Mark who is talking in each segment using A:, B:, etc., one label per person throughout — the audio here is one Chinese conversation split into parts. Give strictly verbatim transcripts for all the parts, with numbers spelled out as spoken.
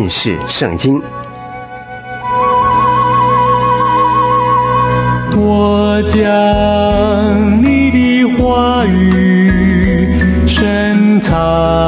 A: 识圣经。
B: 我将你的话语深藏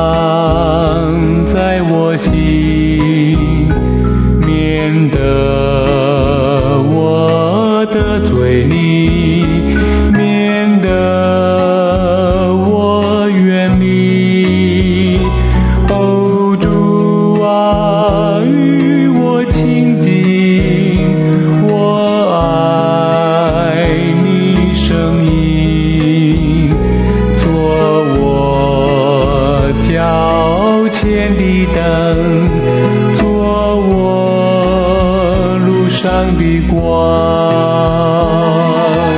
B: 在我心，免得我得罪你，免得我远离。哦，主啊，与我亲近，我爱你声音，做我脚前的灯，做我路上的光。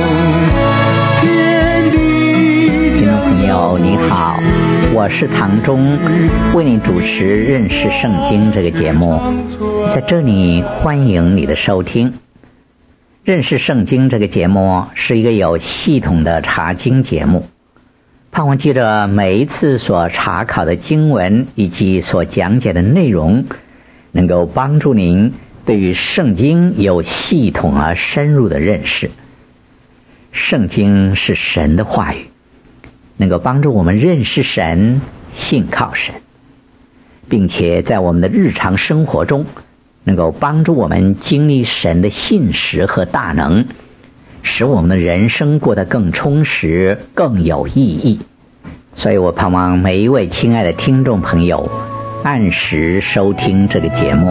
C: 听众朋友你好，我是唐忠，为你主持认识圣经这个节目，在这里欢迎你的收听。认识圣经这个节目是一个有系统的查经节目，盼望记着每一次所查考的经文以及所讲解的内容，能够帮助您对于圣经有系统而深入的认识。圣经是神的话语，能够帮助我们认识神，信靠神，并且在我们的日常生活中能够帮助我们经历神的信实和大能，使我们的人生过得更充实，更有意义。所以我盼望每一位亲爱的听众朋友按时收听这个节目。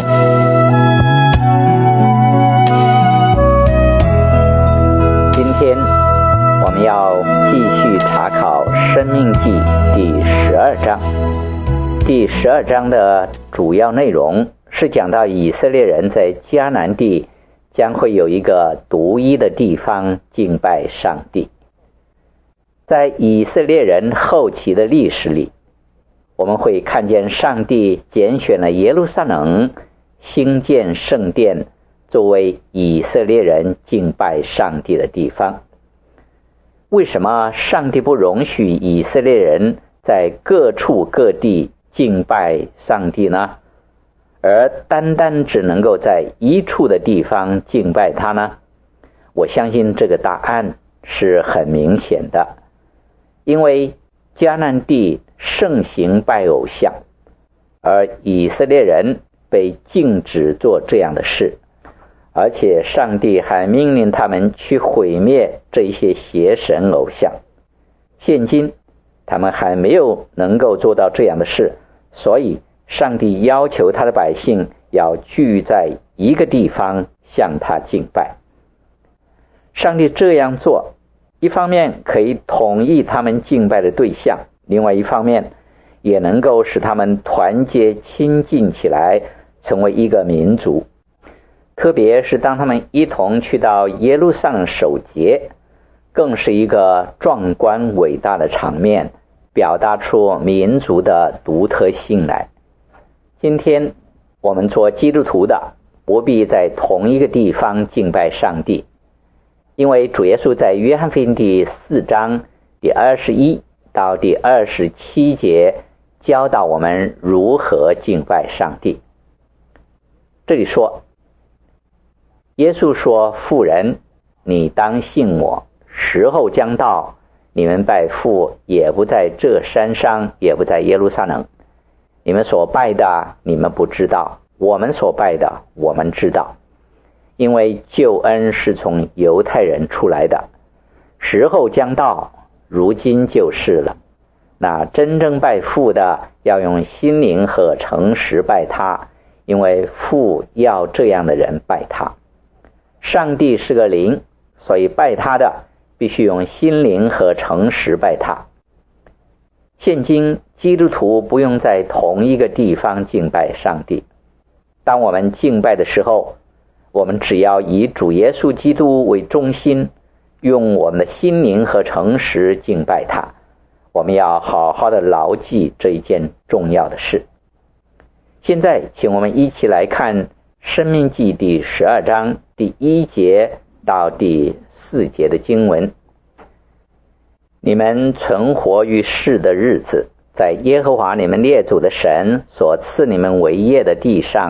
C: 今天我们要继续查考申命记第十二章。第十二章的主要内容是讲到以色列人在迦南地将会有一个独一的地方敬拜上帝。在以色列人后期的历史里，我们会看见上帝拣选了耶路撒冷，兴建圣殿，作为以色列人敬拜上帝的地方。为什么上帝不容许以色列人在各处各地敬拜上帝呢？而单单只能够在一处的地方敬拜他呢？我相信这个答案是很明显的，因为迦南地盛行拜偶像，而以色列人被禁止做这样的事，而且上帝还命令他们去毁灭这些邪神偶像。现今他们还没有能够做到这样的事，所以上帝要求他的百姓要聚在一个地方向他敬拜。上帝这样做，一方面可以统一他们敬拜的对象，另外一方面也能够使他们团结亲近起来，成为一个民族。特别是当他们一同去到耶路撒冷守节，更是一个壮观伟大的场面，表达出民族的独特性来。今天我们做基督徒的不必在同一个地方敬拜上帝，因为主耶稣在约翰福音第四章第二十一到第二十七节教导我们如何敬拜上帝。这里说，耶稣说，妇人，你当信我，时候将到，你们拜父也不在这山上，也不在耶路撒冷。你们所拜的你们不知道，我们所拜的我们知道，因为救恩是从犹太人出来的。时候将到，如今就是了。那真正拜父的要用心灵和诚实拜他，因为父要这样的人拜他。上帝是个灵，所以拜他的必须用心灵和诚实拜他。现今基督徒不用在同一个地方敬拜上帝。当我们敬拜的时候，我们只要以主耶稣基督为中心，用我们的心灵和诚实敬拜他。我们要好好的牢记这一件重要的事。现在请我们一起来看申命记第十二章第一节到第四节的经文。你们存活于世的日子，在耶和华你们列祖的神所赐你们为业的地上，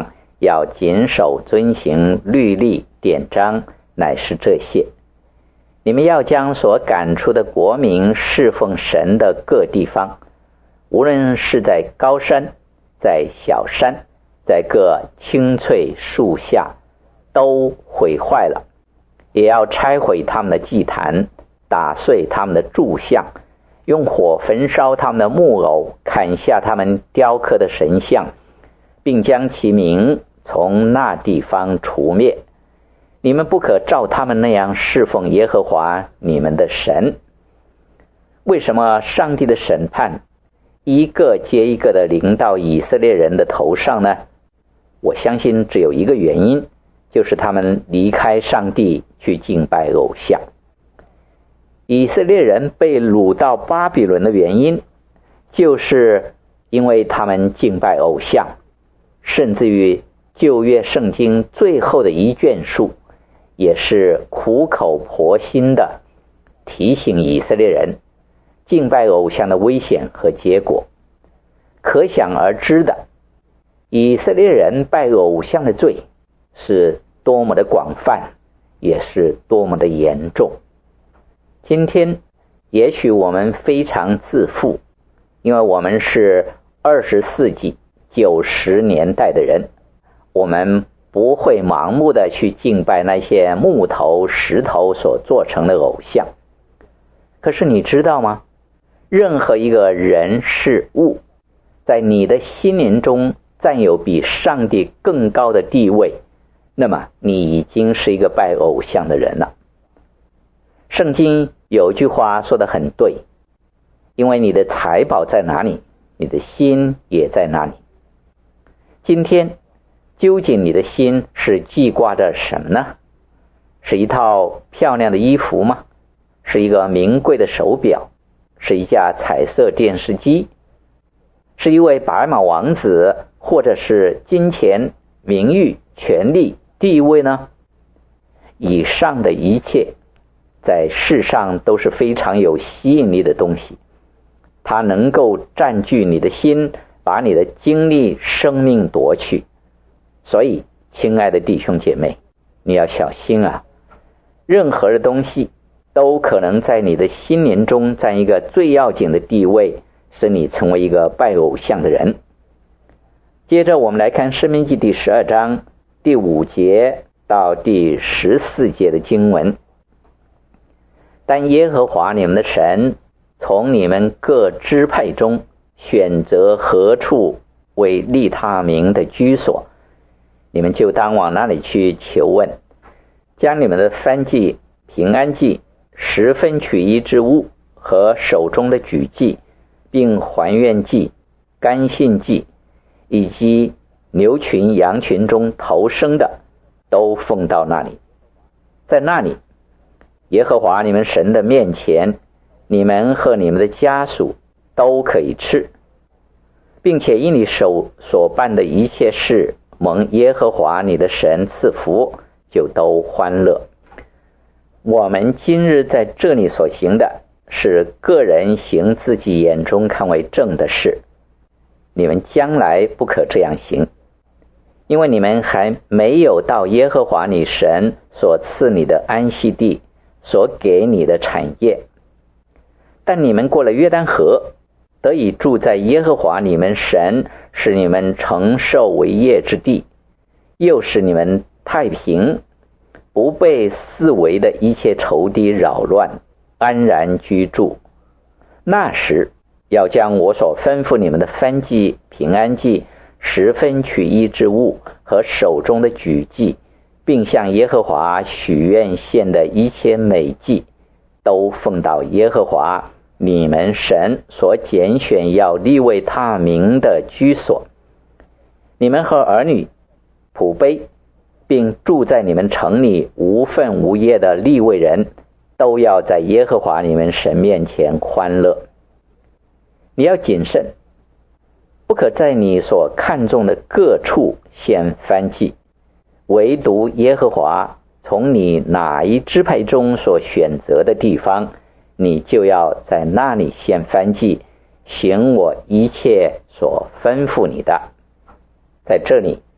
C: 要谨守遵行律例典章，乃是这些。你们要将所赶出的国民侍奉神的各地方，无论是在高山，在小山，在各青翠树下，都毁坏了，也要拆毁他们的祭坛，打碎他们的柱像，用火焚烧他们的木偶，砍下他们雕刻的神像，并将其名从那地方除灭。你们不可照他们那样侍奉耶和华你们的神。为什么上帝的审判一个接一个的临到以色列人的头上呢？我相信只有一个原因，就是他们离开上帝去敬拜偶像。以色列人被掳到巴比伦的原因，就是因为他们敬拜偶像，甚至于旧约圣经最后的一卷书也是苦口婆心的提醒以色列人敬拜偶像的危险和结果。可想而知的，以色列人拜偶像的罪是多么的广泛，也是多么的严重。今天也许我们非常自负，因为我们是二十世纪九十年代的人，我们不会盲目的去敬拜那些木头石头所做成的偶像。可是你知道吗？任何一个人事物在你的心灵中占有比上帝更高的地位，那么你已经是一个拜偶像的人了。圣经有句话说得很对，因为你的财宝在哪里，你的心也在哪里。今天究竟你的心是记挂着什么呢？是一套漂亮的衣服吗？是一个名贵的手表？是一架彩色电视机？是一位白马王子，或者是金钱、名誉、权力、地位呢？以上的一切在世上都是非常有吸引力的东西，它能够占据你的心，把你的精力、生命夺去。所以亲爱的弟兄姐妹，你要小心啊，任何的东西都可能在你的心灵中占一个最要紧的地位，使你成为一个拜偶像的人。接着我们来看申命记第十二章第五节到第十四节的经文。但耶和华你们的神从你们各支派中选择何处为立他名的居所，你们就当往那里去求问，将你们的燔祭、平安祭、十分取一之物和手中的举祭，并还愿祭、甘心祭，以及牛群羊群中头生的，都奉到那里。在那里，耶和华你们神的面前，你们和你们的家属都可以吃，并且因你手所办的一切事蒙耶和华你的神赐福，就都欢乐。我们今日在这里所行的是个人行自己眼中看为正的事，你们将来不可这样行，因为你们还没有到耶和华你神所赐你的安息地，所给你的产业。但你们过了约旦河，得以住在耶和华你们神使你们承受为业之地，又使你们太平，不被四围的一切仇敌扰乱，安然居住。那时要将我所吩咐你们的燔祭、平安祭、十分取一之物和手中的举祭，并向耶和华许愿献的一切美祭，都奉到耶和华你们神所拣选要立为他名的居所。你们和儿女、仆婢，并住在你们城里无分无业的利未人，都要在耶和华你们神面前欢乐。你要谨慎，不可在你所看重的各处献燔祭，唯独耶和华从你哪一支派中所选择的地方，你就要在那里献燔祭，行我一切所吩咐你的。在这里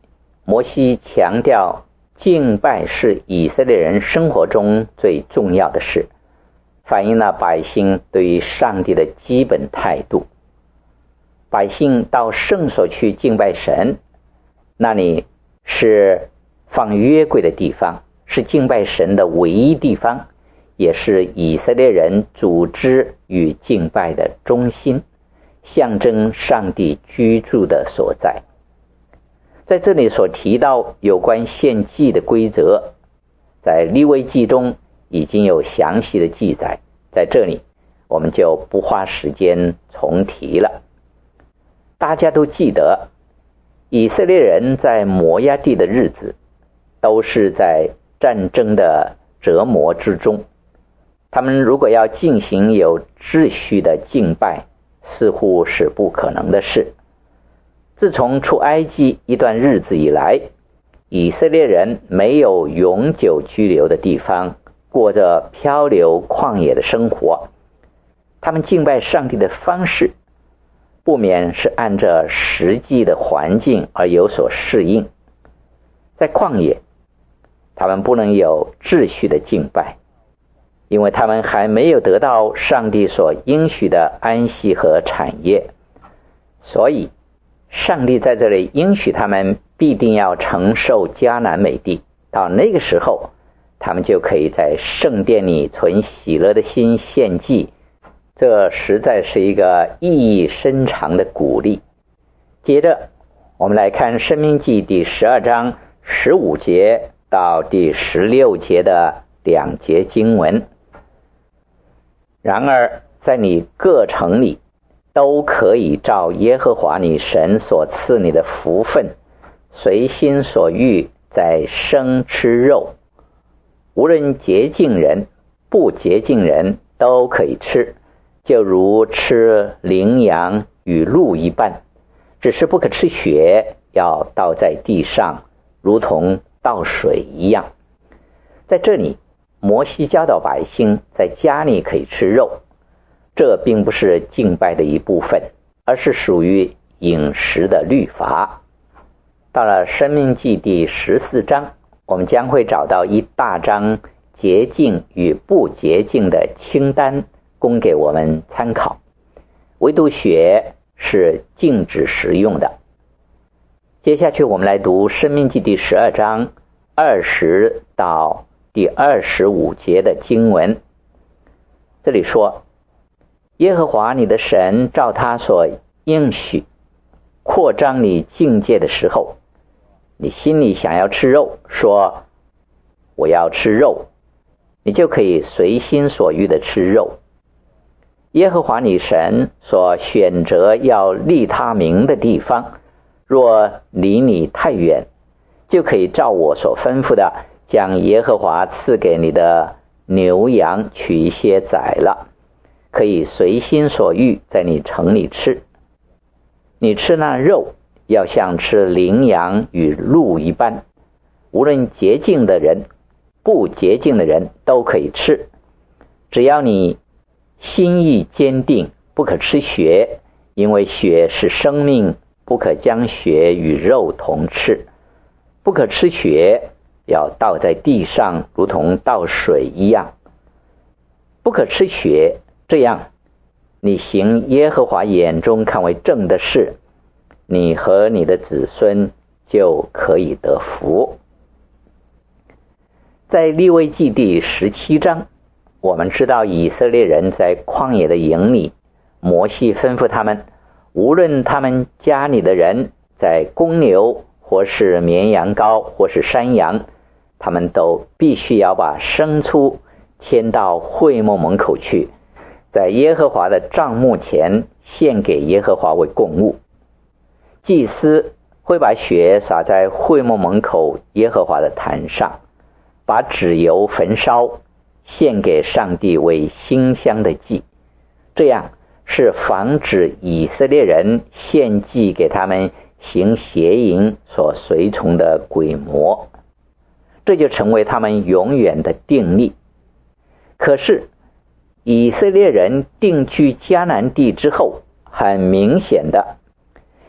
C: 摩西强调敬拜是以色列人生活中最重要的事，反映了百姓对于上帝的基本态度。百姓到圣所去敬拜神，那里是放约柜的地方，是敬拜神的唯一地方，也是以色列人组织与敬拜的中心，象征上帝居住的所在。在这里所提到有关献祭的规则，在利未记中已经有详细的记载，在这里我们就不花时间重提了。大家都记得，以色列人在摩押地的日子都是在战争的折磨之中，他们如果要进行有秩序的敬拜，似乎是不可能的事。自从出埃及一段日子以来，以色列人没有永久居留的地方，过着漂流旷野的生活。他们敬拜上帝的方式不免是按照实际的环境而有所适应。在旷野，他们不能有秩序的敬拜，因为他们还没有得到上帝所应许的安息和产业，所以上帝在这里应许他们必定要承受迦南美地，到那个时候他们就可以在圣殿里存喜乐的心献祭。这实在是一个意义深长的鼓励。接着我们来看申命记第十二章十五节到第十六节的两节经文。然而在你各城里都可以照耶和华你神所赐你的福分，随心所欲在生吃肉，无论洁净人不洁净人都可以吃，就如吃羚羊与鹿一般，只是不可吃血，要倒在地上，如同倒水一样。在这里摩西教导百姓在家里可以吃肉，这并不是敬拜的一部分，而是属于饮食的律法。到了申命记第十四章，我们将会找到一大章洁净与不洁净的清单供给我们参考，唯独血是禁止食用的。接下去我们来读申命记第十二章二十到第二十五节的经文。这里说，耶和华你的神照他所应许扩张你境界的时候，你心里想要吃肉，说我要吃肉，你就可以随心所欲的吃肉。耶和华你神所选择要立他名的地方，若离你太远，就可以照我所吩咐的，将耶和华赐给你的牛羊取一些宰了，可以随心所欲在你城里吃。你吃那肉要像吃羚羊与鹿一般，无论洁净的人不洁净的人都可以吃，只要你心意坚定，不可吃血，因为血是生命，不可将血与肉同吃。不可吃血，要倒在地上，如同倒水一样。不可吃血，这样你行耶和华眼中看为正的事，你和你的子孙就可以得福。在利未记第十七章，我们知道以色列人在旷野的营里，摩西吩咐他们，无论他们家里的人在公牛或是绵羊羔或是山羊，他们都必须要把牲畜牵到会幕门口去，在耶和华的帐幕前献给耶和华为供物。祭司会把血洒在会幕门口耶和华的坛上，把脂油焚烧，献给上帝为馨香的祭，这样是防止以色列人献祭给他们行邪淫所随从的鬼魔，这就成为他们永远的定例。可是以色列人定居迦南地之后，很明显的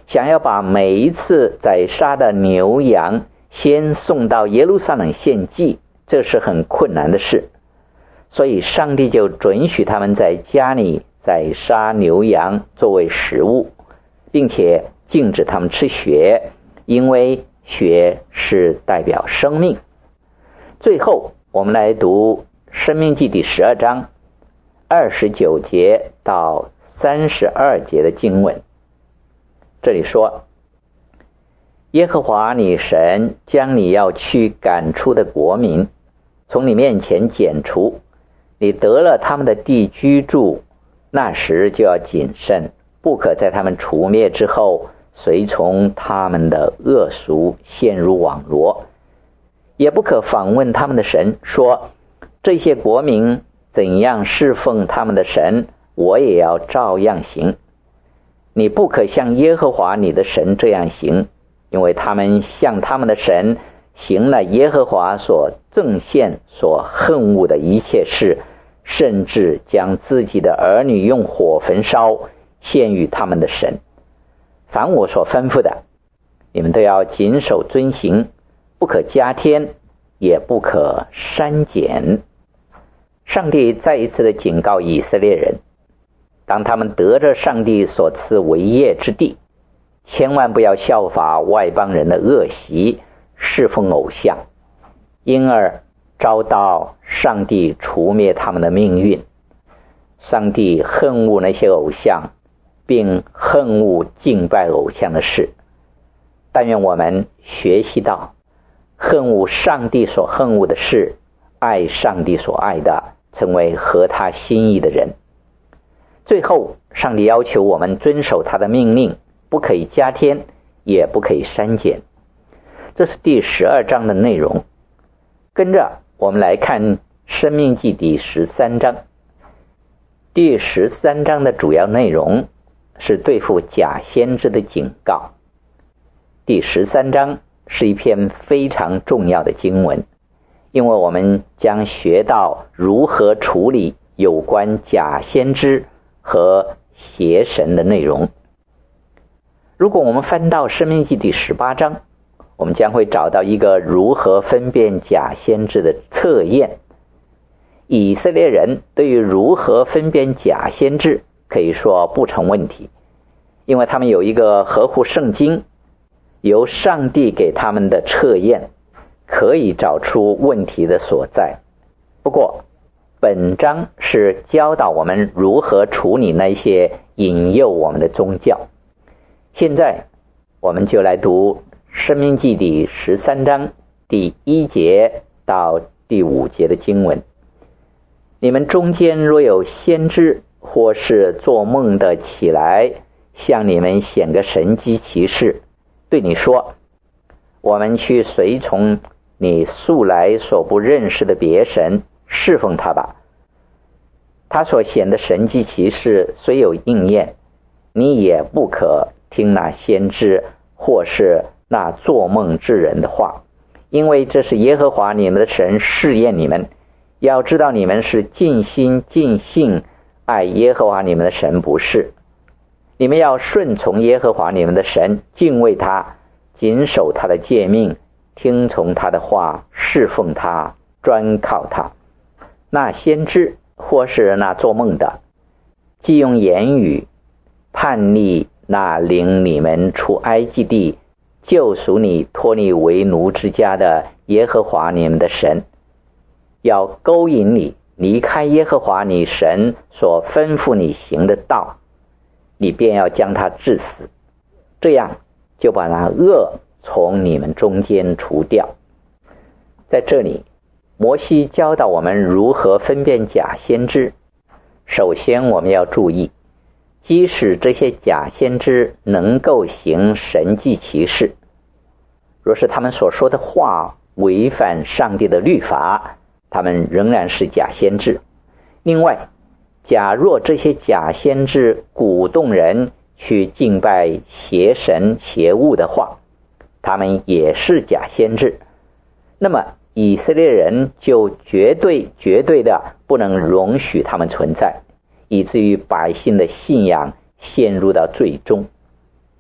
C: 想要把每一次宰杀的牛羊先送到耶路撒冷献祭，这是很困难的事。所以上帝就准许他们在家里宰杀牛羊作为食物，并且禁止他们吃血，因为血是代表生命。最后我们来读申命记第十二章二十九节到三十二节的经文。这里说，耶和华你神将你要去赶出的国民从你面前剪除，你得了他们的地居住，那时就要谨慎，不可在他们除灭之后随从他们的恶俗，陷入网罗，也不可访问他们的神，说这些国民怎样侍奉他们的神，我也要照样行。你不可像耶和华你的神这样行，因为他们向他们的神行了耶和华所憎羡所恨恶的一切事，甚至将自己的儿女用火焚烧，献与他们的神。凡我所吩咐的，你们都要谨守遵行，不可加添，也不可删减。上帝再一次的警告以色列人，当他们得着上帝所赐为业之地，千万不要效法外邦人的恶习，侍奉偶像，因而遭到上帝除灭他们的命运。上帝恨恶那些偶像，并恨恶敬拜偶像的事。但愿我们学习到恨恶上帝所恨恶的事，爱上帝所爱的，成为合他心意的人。最后，上帝要求我们遵守他的命令，不可以加添，也不可以删减。这是第十二章的内容。跟着我们来看申命记第十三章。第十三章的主要内容是对付假先知的警告。第十三章是一篇非常重要的经文，因为我们将学到如何处理有关假先知和邪神的内容。如果我们翻到申命记第十八章，我们将会找到一个如何分辨假先知的测验。以色列人对于如何分辨假先知可以说不成问题，因为他们有一个合乎圣经由上帝给他们的测验，可以找出问题的所在。不过本章是教导我们如何处理那些引诱我们的宗教。现在我们就来读申命记第十三章第一节到第五节的经文。你们中间若有先知或是做梦的起来，向你们显个神迹奇事，对你说，我们去随从你素来所不认识的别神，侍奉他吧。他所显的神迹奇事虽有应验，你也不可听那先知或是那做梦之人的话，因为这是耶和华你们的神试验你们，要知道你们是尽心尽性爱耶和华你们的神，不是。你们要顺从耶和华你们的神，敬畏他，谨守他的诫命，听从他的话，侍奉他，专靠他。那先知或是那做梦的，既用言语叛逆那领你们出埃及地，救赎你脱你为奴之家的耶和华你们的神，要勾引你离开耶和华你神所吩咐你行的道，你便要将他治死，这样就把那恶从你们中间除掉。在这里，摩西教导我们如何分辨假先知。首先我们要注意，即使这些假先知能够行神迹奇事，若是他们所说的话违反上帝的律法，他们仍然是假先知。另外，假若这些假先知鼓动人去敬拜邪神邪物的话，他们也是假先知。那么以色列人就绝对绝对的不能容许他们存在，以至于百姓的信仰陷入到最终。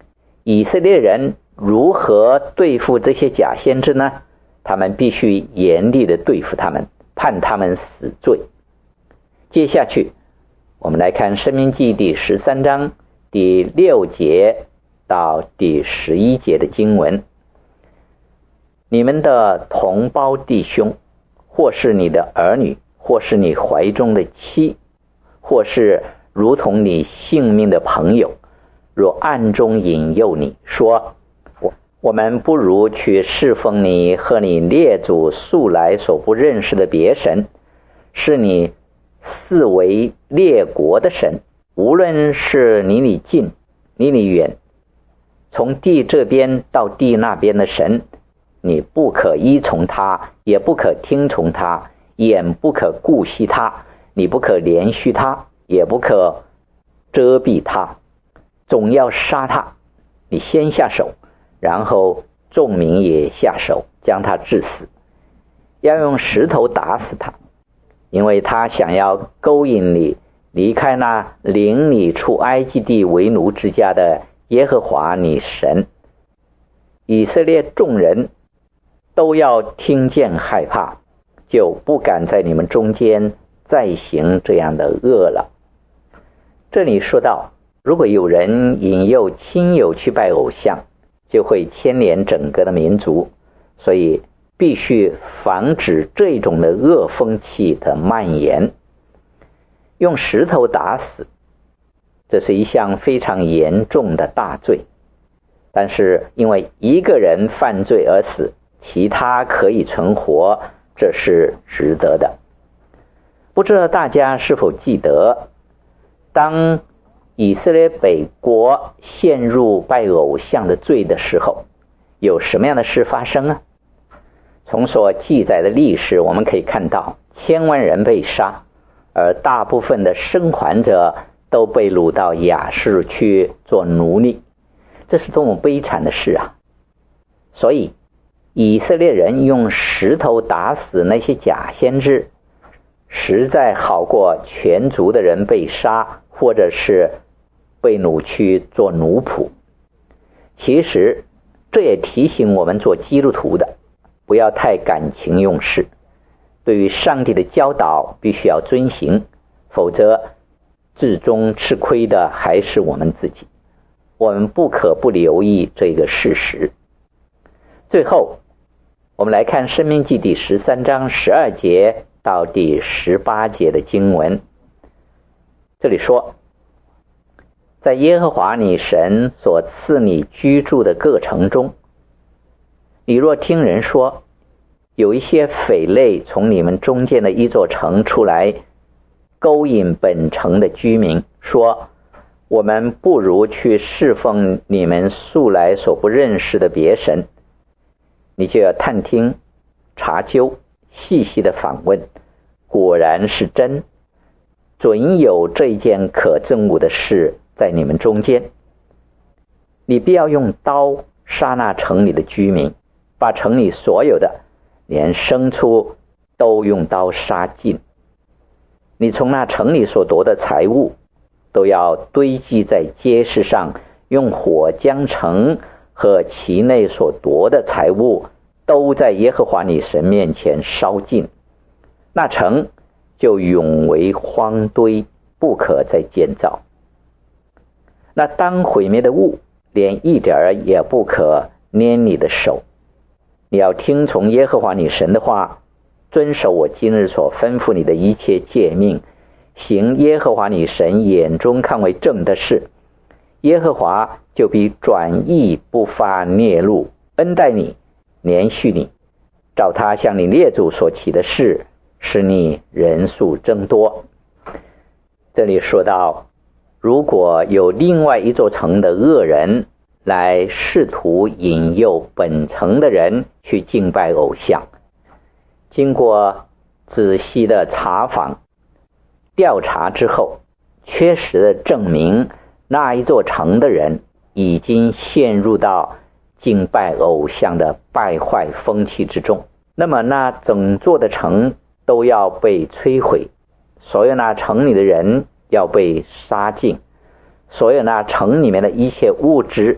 C: 以色列人如何对付这些假先知呢？他们必须严厉的对付他们，判他们死罪。接下去我们来看申命记第十三章第六节到第十一节的经文。你们的同胞弟兄，或是你的儿女，或是你怀中的妻，或是如同你性命的朋友，若暗中引诱你说，我我们不如去侍奉你和你列祖素来所不认识的别神，是你四围列国的神，无论是离你近离你远，从地这边到地那边的神，你不可依从他，也不可听从他，眼不可顾惜他，你不可连续他，也不可遮蔽他，总要杀他。你先下手，然后众民也下手，将他致死，要用石头打死他，因为他想要勾引你离开那领你出埃及地为奴之家的耶和华你神。以色列众人都要听见害怕，就不敢在你们中间再行这样的恶了。这里说到，如果有人引诱亲友去拜偶像，就会牵连整个的民族，所以必须防止这种的恶风气的蔓延。用石头打死，这是一项非常严重的大罪，但是因为一个人犯罪而死，其他可以存活，这是值得的。不知道大家是否记得，当以色列北国陷入拜偶像的罪的时候，有什么样的事发生啊？从所记载的历史我们可以看到，千万人被杀，而大部分的生还者都被掳到亚述去做奴隶，这是多么悲惨的事啊！所以以色列人用石头打死那些假先知，实在好过全族的人被杀，或者是被掳去做奴仆。其实这也提醒我们做基督徒的，不要太感情用事，对于上帝的教导必须要遵行，否则最终吃亏的还是我们自己。我们不可不留意这个事实。最后我们来看申命记第十三章十二节到第十八节的经文。这里说，在耶和华你神所赐你居住的各城中，你若听人说，有一些匪类从你们中间的一座城出来，勾引本城的居民，说，我们不如去侍奉你们素来所不认识的别神，你就要探听查究，细细的访问，果然是真，准有这件可憎恶的事在你们中间。你必要用刀杀那城里的居民，把城里所有的连牲畜都用刀杀尽。你从那城里所夺的财物都要堆积在街市上，用火将城和其内所夺的财物都在耶和华你神面前烧尽，那城就永为荒堆，不可再建造。那当毁灭的物连一点儿也不可捏你的手。你要听从耶和华你神的话，遵守我今日所吩咐你的一切诫命，行耶和华你神眼中看为正的事，耶和华就必转意不发孽怒，恩待你，连续你，照他向你列祖所起的事，使你人数增多。这里说到，如果有另外一座城的恶人来试图引诱本城的人去敬拜偶像，经过仔细的查访调查之后，确实的证明那一座城的人已经陷入到敬拜偶像的败坏风气之中，那么那整座的城都要被摧毁，所有那城里的人要被杀尽，所有那城里面的一切物质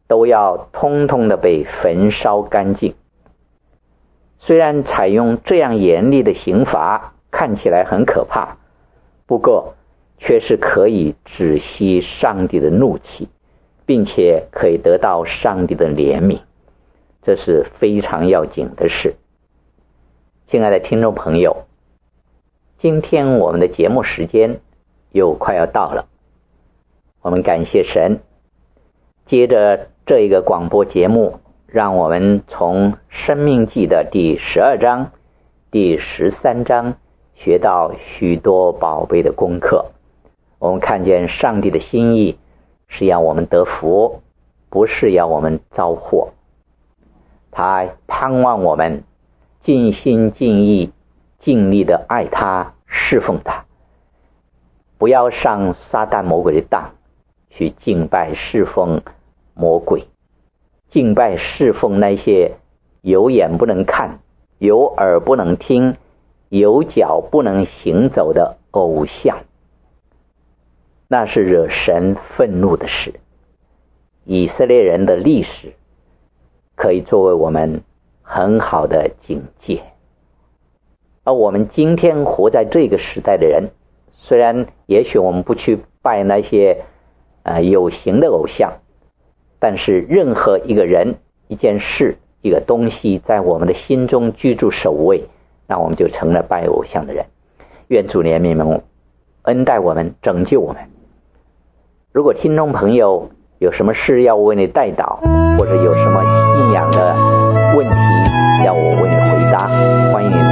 C: 都要通通的被焚烧干净。虽然采用这样严厉的刑罚看起来很可怕，不过却是可以止息上帝的怒气，并且可以得到上帝的怜悯，这是非常要紧的事。亲爱的听众朋友，今天我们的节目时间又快要到了，我们感谢神，接着这一个广播节目，让我们从申命记的第十二章、第十三章学到许多宝贝的功课。我们看见上帝的心意是要我们得福，不是要我们遭祸。他盼望我们尽心尽意尽力的爱他，侍奉他，不要上撒旦魔鬼的当，去敬拜侍奉魔鬼，敬拜侍奉那些有眼不能看、有耳不能听、有脚不能行走的偶像，那是惹神愤怒的事。以色列人的历史可以作为我们很好的警戒。而我们今天活在这个时代的人，虽然也许我们不去拜那些呃有形的偶像，但是任何一个人、一件事、一个东西在我们的心中居住首位，那我们就成了拜偶像的人。愿主怜悯我们，恩待我们，拯救我们。如果听众朋友有什么事要我为你代祷，或者有什么信仰的问题要我为你回答，欢迎你